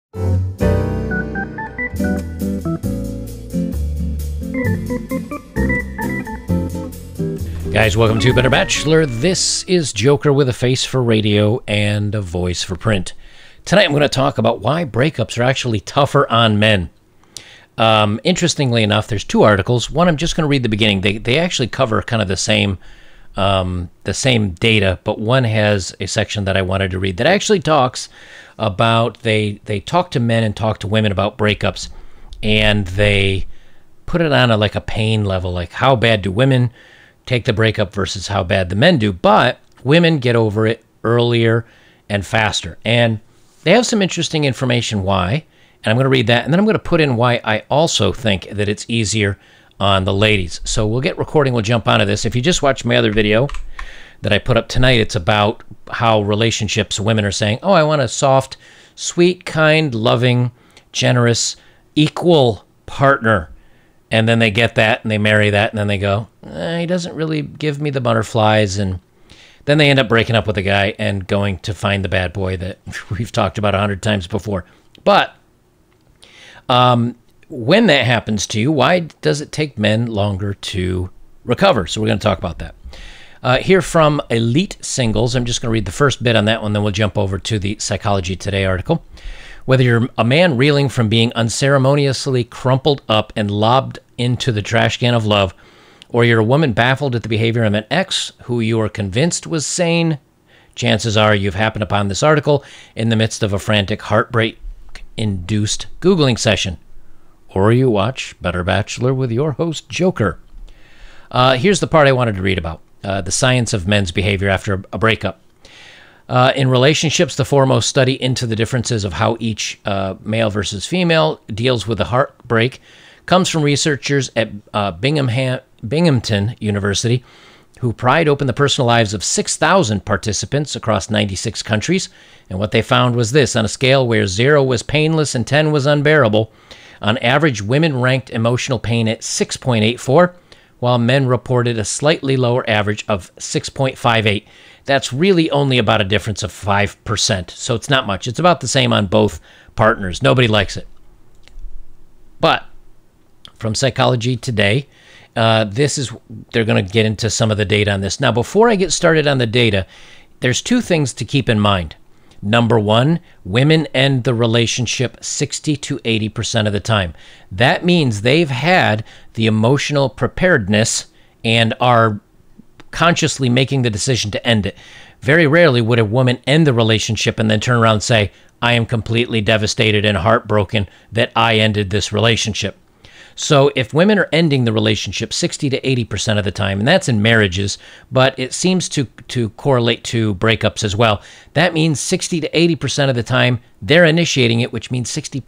Guys, welcome to Better Bachelor. This is Joker with a face for radio and a voice for print. Tonight I'm going to talk about why breakups are actually tougher on men. Interestingly enough, there's two articles. One, I'm just going to read the beginning. They actually cover kind of the same data, but one has a section that I wanted to read that actually talks about, they talk to men and talk to women about breakups, and they put it on like a pain level, like how bad do women take the breakup versus how bad the men do. But women get over it earlier and faster. And they have some interesting information why, and I'm going to read that, and then I'm going to put in why I also think that it's easier on the ladies. So we'll get recording, we'll jump onto this. If you just watched my other video that I put up tonight, it's about how relationships, women are saying, oh, I want a soft, sweet, kind, loving, generous, equal partner. And then they get that, and they marry that, and then they go, he doesn't really give me the butterflies, and then they end up breaking up with the guy and going to find the bad boy that we've talked about 100 times before. But when that happens to you, why does it take men longer to recover? So we're going to talk about that. Here from Elite Singles, I'm just going to read the first bit on that one, then we'll jump over to the Psychology Today article. Whether you're a man reeling from being unceremoniously crumpled up and lobbed into the trash can of love, or you're a woman baffled at the behavior of an ex who you are convinced was sane, chances are you've happened upon this article in the midst of a frantic heartbreak-induced Googling session. Or you watch Better Bachelor with your host, Joker. Here's the part I wanted to read about, the science of men's behavior after a breakup. In relationships, the foremost study into the differences of how each male versus female deals with a heartbreak comes from researchers at Binghamton University, who pried open the personal lives of 6,000 participants across 96 countries. And what they found was this: on a scale where 0 was painless and 10 was unbearable, on average, women ranked emotional pain at 6.84, while men reported a slightly lower average of 6.58. That's really only about a difference of 5%, so it's not much. It's about the same on both partners. Nobody likes it. But from Psychology Today, they're going to get into some of the data on this. Now, before I get started on the data, there's two things to keep in mind. Number one, women end the relationship 60 to 80% of the time. That means they've had the emotional preparedness and are consciously making the decision to end it. Very rarely would a woman end the relationship and then turn around and say, I am completely devastated and heartbroken that I ended this relationship. So if women are ending the relationship 60 to 80% of the time, and that's in marriages, but it seems to correlate to breakups as well, that means 60 to 80% of the time they're initiating it, which means 60 to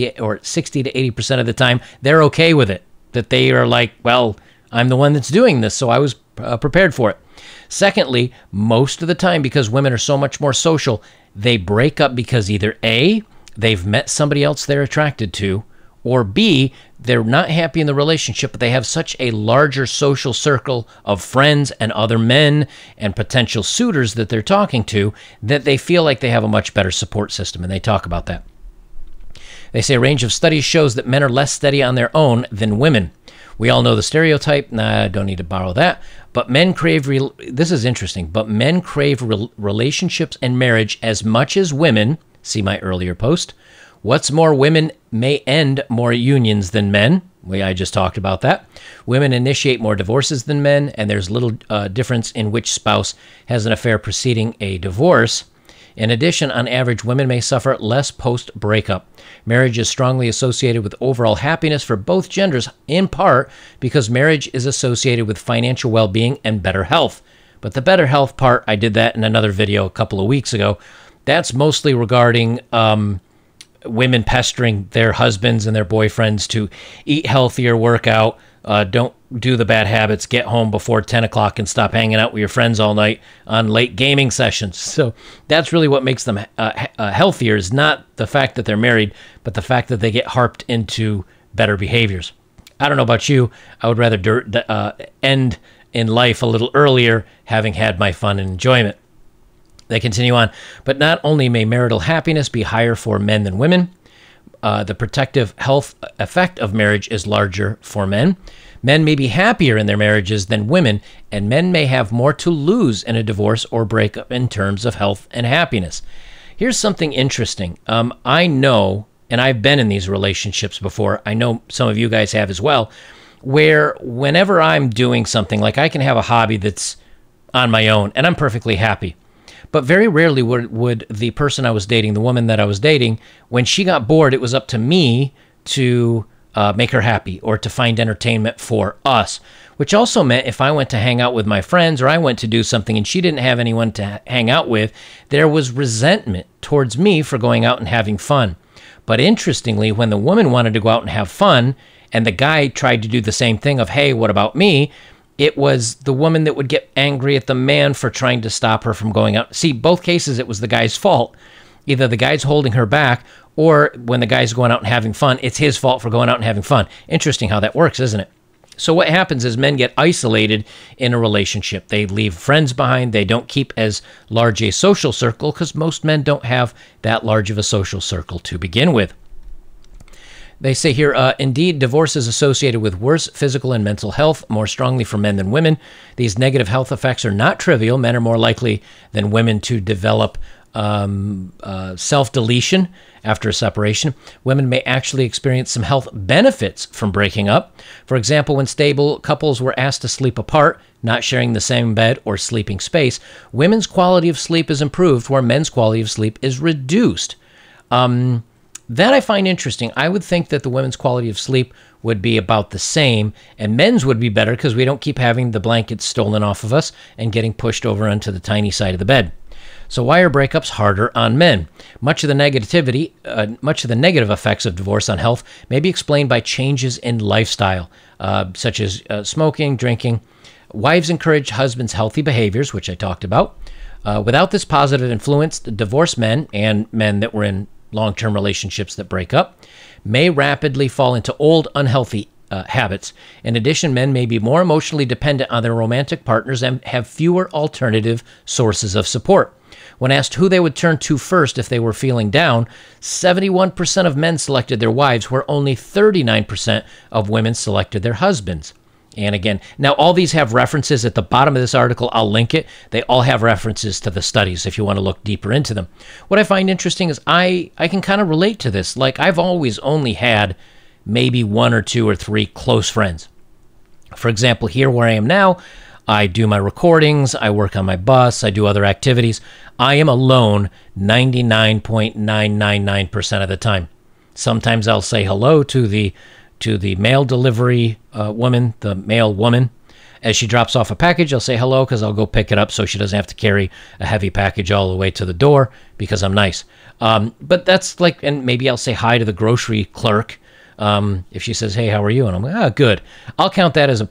80% of the time they're okay with it. That they are like, well, I'm the one that's doing this, so I was prepared for it. Secondly, most of the time, because women are so much more social, they break up because either A, they've met somebody else they're attracted to, or B, they're not happy in the relationship, but they have such a larger social circle of friends and other men and potential suitors that they're talking to that they feel like they have a much better support system, and they talk about that. They say a range of studies shows that men are less steady on their own than women. We all know the stereotype. Nah, I don't need to borrow that. But men crave, this is interesting, but men crave relationships and marriage as much as women. See my earlier post. What's more, women may end more unions than men. I just talked about that. Women initiate more divorces than men, and there's little difference in which spouse has an affair preceding a divorce. In addition, on average, women may suffer less post-breakup. Marriage is strongly associated with overall happiness for both genders, in part because marriage is associated with financial well-being and better health. But the better health part, I did that in another video a couple of weeks ago. That's mostly regarding women pestering their husbands and their boyfriends to eat healthier, work out, don't do the bad habits, get home before 10 o'clock and stop hanging out with your friends all night on late gaming sessions. So that's really what makes them healthier, is not the fact that they're married, but the fact that they get harped into better behaviors. I don't know about you. I would rather end in life a little earlier, having had my fun and enjoyment. They continue on. But not only may marital happiness be higher for men than women, The protective health effect of marriage is larger for men. Men may be happier in their marriages than women, and men may have more to lose in a divorce or breakup in terms of health and happiness. Here's something interesting. I know, and I've been in these relationships before, I know some of you guys have as well, where whenever I'm doing something, like I can have a hobby that's on my own, and I'm perfectly happy. But very rarely would the person I was dating, the woman that I was dating, when she got bored, it was up to me to make her happy or to find entertainment for us, which also meant if I went to hang out with my friends or I went to do something and she didn't have anyone to hang out with, there was resentment towards me for going out and having fun. But interestingly, when the woman wanted to go out and have fun and the guy tried to do the same thing of, hey, what about me? It was the woman that would get angry at the man for trying to stop her from going out. See, both cases, it was the guy's fault. Either the guy's holding her back, or when the guy's going out and having fun, it's his fault for going out and having fun. Interesting how that works, isn't it? So what happens is men get isolated in a relationship. They leave friends behind. They don't keep as large a social circle because most men don't have that large of a social circle to begin with. They say here, indeed, divorce is associated with worse physical and mental health more strongly for men than women. These negative health effects are not trivial. Men are more likely than women to develop self-deletion after a separation. Women may actually experience some health benefits from breaking up. For example, when stable couples were asked to sleep apart, not sharing the same bed or sleeping space, women's quality of sleep is improved where men's quality of sleep is reduced. That I find interesting. I would think that the women's quality of sleep would be about the same, and men's would be better because we don't keep having the blankets stolen off of us and getting pushed over onto the tiny side of the bed. So why are breakups harder on men? Much of the negative effects of divorce on health may be explained by changes in lifestyle, such as smoking, drinking. Wives encourage husbands' healthy behaviors, which I talked about. Without this positive influence, divorced men and men that were in long-term relationships that break up may rapidly fall into old, unhealthy habits. In addition, men may be more emotionally dependent on their romantic partners and have fewer alternative sources of support. When asked who they would turn to first if they were feeling down, 71% of men selected their wives, where only 39% of women selected their husbands. And again, now all these have references at the bottom of this article. I'll link it. They all have references to the studies if you want to look deeper into them. What I find interesting is I can kind of relate to this. Like, I've always only had maybe 1 or 2 or 3 close friends. For example, here where I am now, I do my recordings, I work on my bus, I do other activities. I am alone 99.999% of the time. Sometimes I'll say hello to the mail delivery woman, the mail woman. As she drops off a package, I'll say hello because I'll go pick it up so she doesn't have to carry a heavy package all the way to the door because I'm nice. But that's like, and maybe I'll say hi to the grocery clerk if she says, hey, how are you? And I'm like, good. I'll count that as a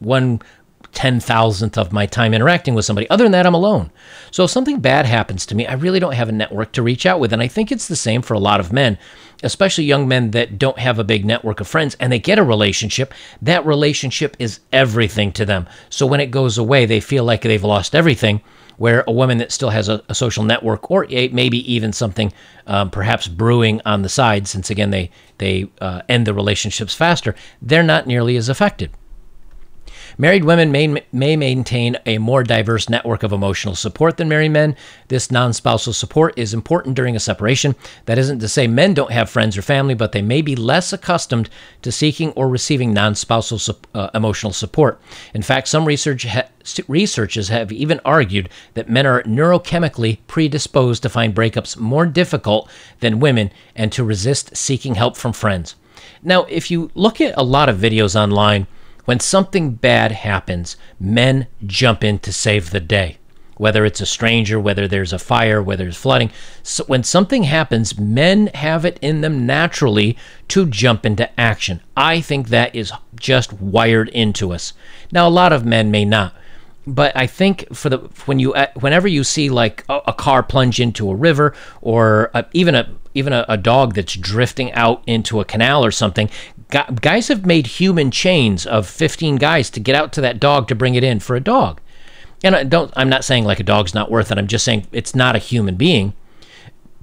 0.1/10,000th of my time interacting with somebody. Other than that, I'm alone. So if something bad happens to me, I really don't have a network to reach out with. And I think it's the same for a lot of men, especially young men that don't have a big network of friends, and they get a relationship. That relationship is everything to them. So when it goes away, they feel like they've lost everything, where a woman that still has a social network, or maybe even something perhaps brewing on the side, since again, they end the relationships faster, they're not nearly as affected. Married women may maintain a more diverse network of emotional support than married men. This non-spousal support is important during a separation. That isn't to say men don't have friends or family, but they may be less accustomed to seeking or receiving non-spousal emotional support. In fact, some researchers have even argued that men are neurochemically predisposed to find breakups more difficult than women and to resist seeking help from friends. Now, if you look at a lot of videos online, when something bad happens, men jump in to save the day. Whether it's a stranger, whether there's a fire, whether there's flooding. So when something happens, men have it in them naturally to jump into action. I think that is just wired into us. Now, a lot of men may not. But I think whenever you see like a car plunge into a river, or even a dog that's drifting out into a canal or something, guys have made human chains of 15 guys to get out to that dog to bring it in for a dog. And I'm not saying like a dog's not worth it. I'm just saying it's not a human being. But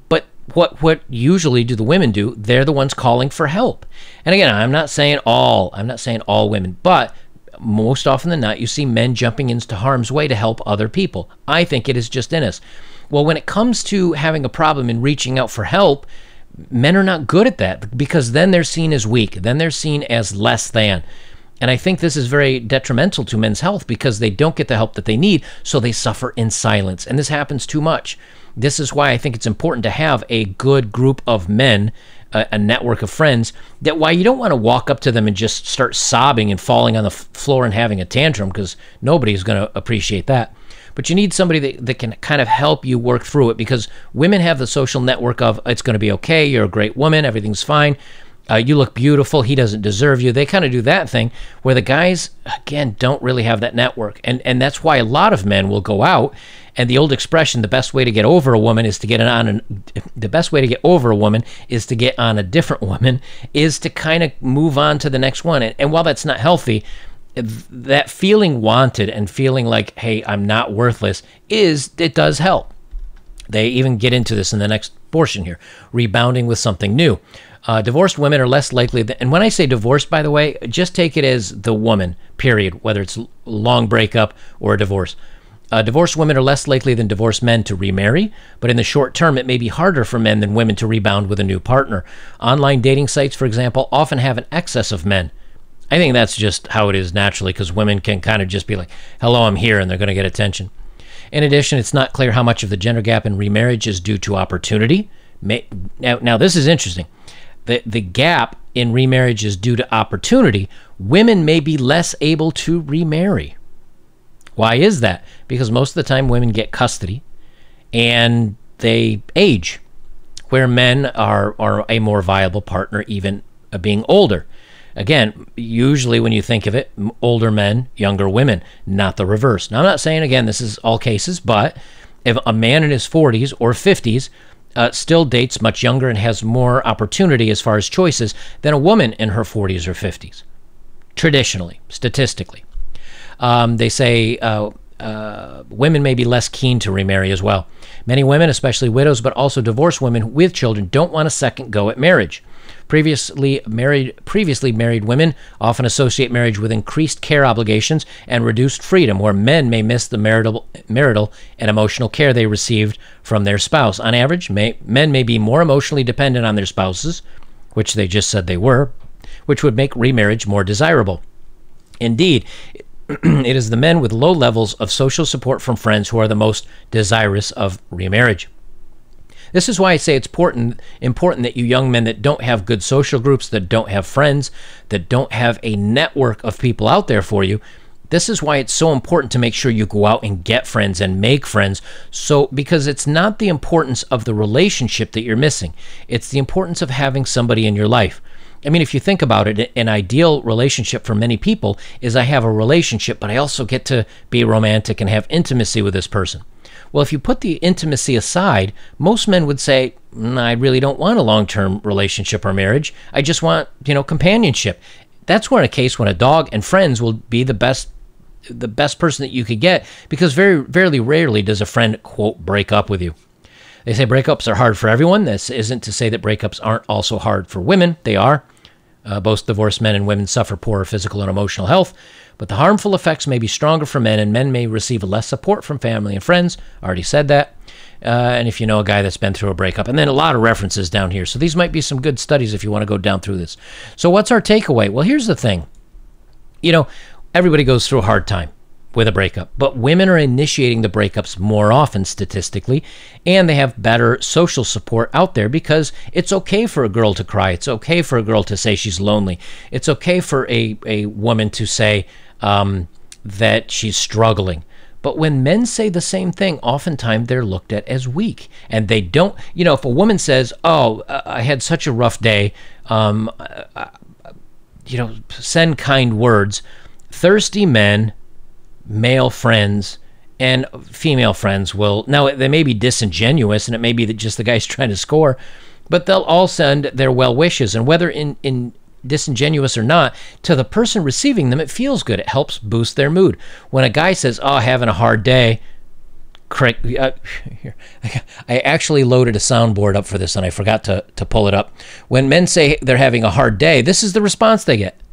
what usually do the women do? They're the ones calling for help. And again, I'm not saying all women, but most often than not, you see men jumping into harm's way to help other people. I think it is just in us. Well, when it comes to having a problem and reaching out for help, men are not good at that, because then they're seen as weak. Then they're seen as less than. And I think this is very detrimental to men's health, because they don't get the help that they need, so they suffer in silence. And this happens too much. This is why I think it's important to have a good group of men, a network of friends, that why you don't want to walk up to them and just start sobbing and falling on the floor and having a tantrum, because nobody's going to appreciate that. But you need somebody that can kind of help you work through it, because women have the social network of, it's going to be okay, you're a great woman, everything's fine, you look beautiful, he doesn't deserve you. They kind of do that thing, where the guys, again, don't really have that network. And that's why a lot of men will go out, and the old expression, the best way to get over a woman is to get on a different woman, is to kind of move on to the next one. And while that's not healthy, that feeling wanted and feeling like, hey, I'm not worthless, it does help. They even get into this in the next portion here, rebounding with something new. Divorced women are less likely, and when I say divorced, by the way, just take it as the woman, period, whether it's a long breakup or a divorce. Divorced women are less likely than divorced men to remarry, but in the short term, it may be harder for men than women to rebound with a new partner. Online dating sites, for example, often have an excess of men. I think that's just how it is naturally, because women can kind of just be like, hello, I'm here, and they're going to get attention. In addition, it's not clear how much of the gender gap in remarriage is due to opportunity. Now this is interesting. The gap in remarriage is due to opportunity. Women may be less able to remarry. Why is that? Because most of the time women get custody and they age, where men are a more viable partner, even being older. Again, usually when you think of it, older men, younger women, not the reverse. Now, I'm not saying, again, this is all cases, but if a man in his 40s or 50s still dates much younger and has more opportunity as far as choices than a woman in her 40s or 50s, traditionally, statistically. They say women may be less keen to remarry as well. Many women, especially widows, but also divorced women with children, don't want a second go at marriage. Previously married women often associate marriage with increased care obligations and reduced freedom, where men may miss the marital and emotional care they received from their spouse. On average, men may be more emotionally dependent on their spouses, which they just said they were, which would make remarriage more desirable. Indeed, it is the men with low levels of social support from friends who are the most desirous of remarriage. This is why I say it's important that you young men that don't have good social groups, that don't have friends, that don't have a network of people out there for you, this is why it's so important to make sure you go out and get friends and make friends. Because it's not the importance of the relationship that you're missing. It's the importance of having somebody in your life. I mean, if you think about it, an ideal relationship for many people is, I have a relationship, but I also get to be romantic and have intimacy with this person. Well, if you put the intimacy aside, most men would say, I really don't want a long-term relationship or marriage. I just want, companionship. That's where in a case when a dog and friends will be the best person that you could get, because very rarely does a friend, quote, break up with you. They say breakups are hard for everyone. This isn't to say that breakups aren't also hard for women. They are. Both divorced men and women suffer poorer physical and emotional health, but the harmful effects may be stronger for men, and men may receive less support from family and friends. I already said that. And if you know a guy that's been through a breakup, and then a lot of references down here. So these might be some good studies if you want to go down through this. So what's our takeaway? Well, here's the thing. Everybody goes through a hard time with a breakup, but women are initiating the breakups more often statistically, and they have better social support out there, because it's okay for a girl to cry. It's okay for a girl to say she's lonely. It's okay for a woman to say that she's struggling. But when men say the same thing, oftentimes they're looked at as weak, and they don't, if a woman says, I had such a rough day, send kind words. Thirsty men, male friends, and female friends will, now they may be disingenuous, and it may be that just the guy's trying to score, but they'll all send their well wishes, and whether in disingenuous or not, to the person receiving them, it feels good. It helps boost their mood. When a guy says, having a hard day, Craig, here. I actually loaded a soundboard up for this and I forgot to pull it up. When men say they're having a hard day, this is the response they get.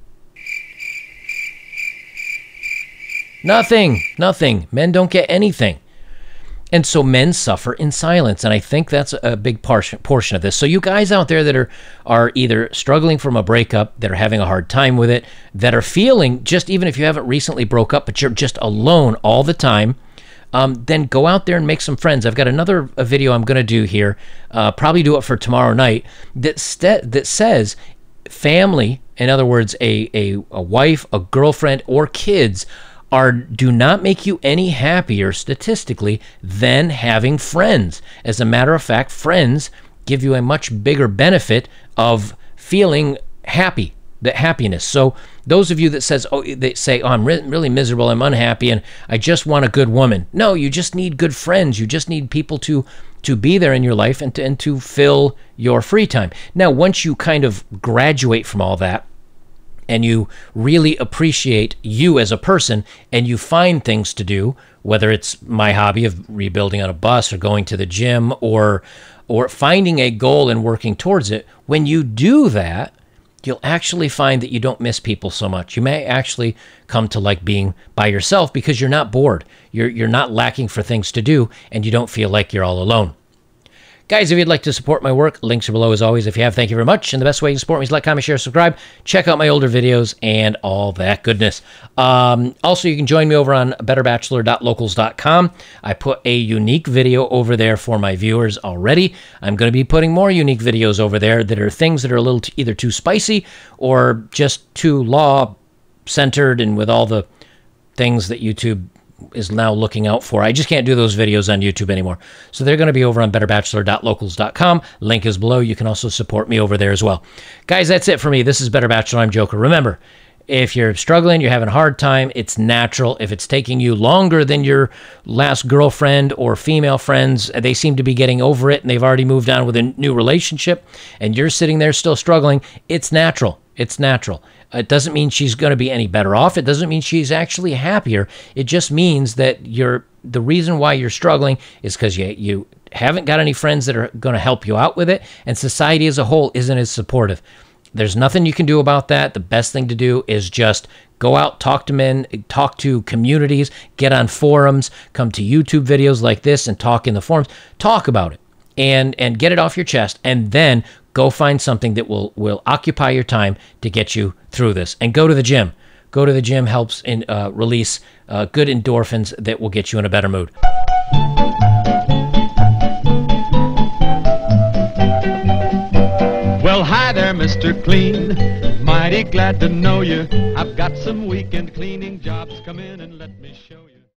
Nothing. Men don't get anything. And so men suffer in silence, and I think that's a big portion of this. So you guys out there that are either struggling from a breakup, that are having a hard time with it, that are feeling, just even if you haven't recently broke up, but you're just alone all the time, then go out there and make some friends. I've got another video I'm going to do here, probably do it for tomorrow night, that says family, in other words, a wife, a girlfriend, or kids do not make you any happier statistically than having friends. As a matter of fact, friends give you a much bigger benefit of feeling happy, that happiness. So those of you that say, I'm really miserable, I'm unhappy, and I just want a good woman. No, you just need good friends. You just need people to be there in your life and to fill your free time. Now, once you kind of graduate from all that, and you really appreciate you as a person, and you find things to do, whether it's my hobby of rebuilding on a bus or going to the gym or finding a goal and working towards it, when you do that, you'll actually find that you don't miss people so much. You may actually come to like being by yourself because you're not bored. You're not lacking for things to do, and you don't feel like you're all alone. Guys, if you'd like to support my work, links are below as always. If you have, thank you very much. And the best way you can support me is like, comment, share, subscribe. Check out my older videos and all that goodness. Also, you can join me over on betterbachelor.locals.com. I put a unique video over there for my viewers already. I'm going to be putting more unique videos over there that are things that are a little either too spicy or just too law-centered and with all the things that YouTube is now looking out for. I just can't do those videos on YouTube anymore. So they're going to be over on betterbachelor.locals.com. Link is below. You can also support me over there as well. Guys, that's it for me. This is Better Bachelor. I'm Joker. Remember, if you're struggling, you're having a hard time, it's natural. If it's taking you longer than your last girlfriend or female friends, they seem to be getting over it and they've already moved on with a new relationship, and you're sitting there still struggling, it's natural. It's natural. It doesn't mean she's going to be any better off. It doesn't mean she's actually happier. It just means that the reason why you're struggling is because you haven't got any friends that are going to help you out with it, and society as a whole isn't as supportive. There's nothing you can do about that. The best thing to do is just go out, talk to men, talk to communities, get on forums, come to YouTube videos like this and talk in the forums. Talk about it and get it off your chest, and then go find something that will occupy your time to get you through this. And go to the gym. Go to the gym helps release good endorphins that will get you in a better mood. Well, hi there, Mr. Clean. Mighty glad to know you. I've got some weekend cleaning jobs. Come in and let me show you.